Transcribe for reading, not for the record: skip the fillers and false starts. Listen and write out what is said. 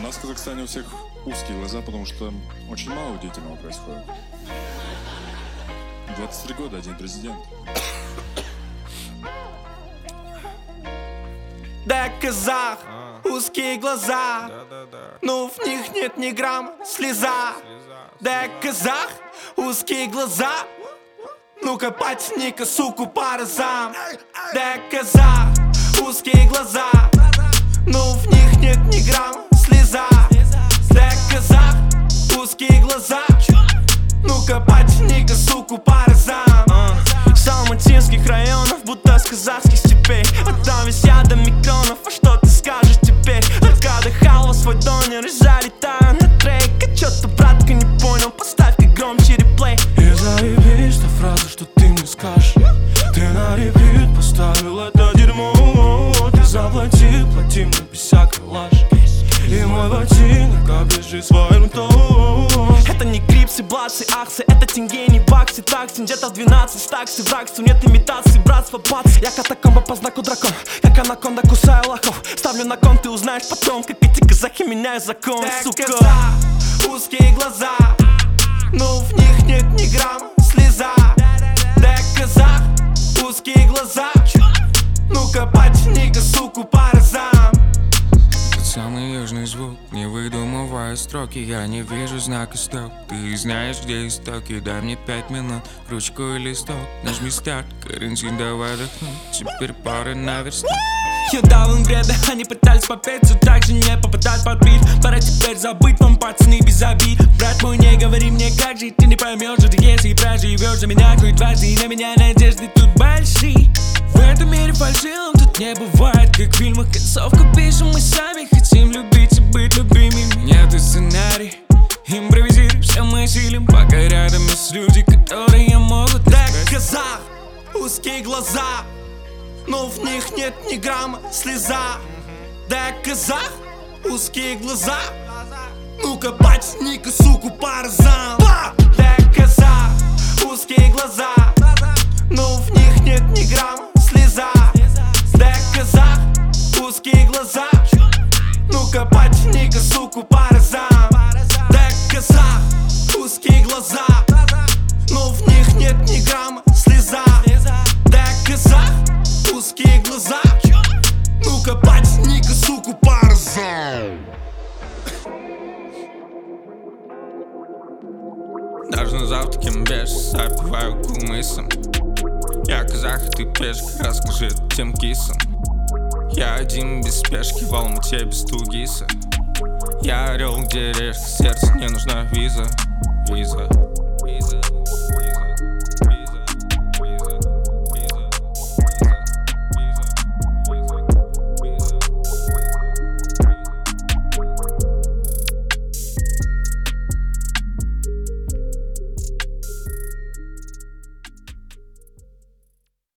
У нас в Казахстане у всех узкие глаза, потому что очень мало удивительного происходит. 23 года, один президент. Да, казах, узкие глаза, но в них нет ни грамма слеза. Да, казах, узкие глаза, ну-ка потяни-ка суку по разам. Да, казах, узкие глаза, но в них нет ни грамма слеза. Да, казах, узкие глаза, ну-ка потяни-ка суку по разам. С алматинских районов, будто с казахских степей. Вот там висят до микронов, а что ты скажешь теперь? Отдыхал во свой донер и залетаю на трек. А чё ты, братка, не понял? Поставь-ка громче реплей. И заебись та фраза, что ты мне скажешь. Ты на репит поставил это дерьмо. Ты заплати, плати мне без всякой лажи. И мой ботинок оближи своим ртом. Это не крипсы, блатсы, аксы, это тенге, не баксы, такси. Где-то в 12 стаксы, врагсу, нет имитации, братство, бац. Я катакомба по знаку дракон, как анаконда кусаю лохов. Ставлю на кон, ты узнаешь потом, как эти казахи меняют закон, сука. Узкие глаза, но в них нет ни грамма слеза. Да, казах, узкие глаза, ну-ка потяни-ка суку по разам. Самый южный звук, не выдумывая строки. Я не вижу знака стоп. Ты знаешь, где истоки. Дай мне 5 минут, ручку и листок. Нажми старт, карантин, давай отдохнуть. Теперь пора наверстать. Я дал им бреда, они пытались попеть, все так же не попадать под бит. Пора теперь забыть вам, пацаны, без обид. Брат мой, не говори мне, как жить. Ты не поймешь, что ты если проживешь за меня хоть дважды. На меня надежды тут большие. В этом мире фальшивым тут не бывает, как в фильмах. Концовку пишем мы сами, хотим любить и быть любимыми. Нет сценарий, импровизируй, все мы силим. Пока рядом есть люди, которые могут. Да, казах, узкие глаза, но в них нет ни грамма слеза. Да, казах, узкие глаза, ну-ка потяни-ка суку по разам. Да, казах, узкие глаза, но в них нет ни грамма слеза. Да, казах, узкие глаза, ну-ка потяни-ка суку по разам. Да, казах, узкие глаза, но в них нет ни грамма слеза. Да, казах, узкие глаза, ну-ка потяни-ка суку по разам. Даже на завтраке без запиваю кумысом. Я казах, ты пешка, расскажи тем кисам. Я один без спешки, в Алмате без тугиса. Я орел, где решка, сердце, не нужна виза.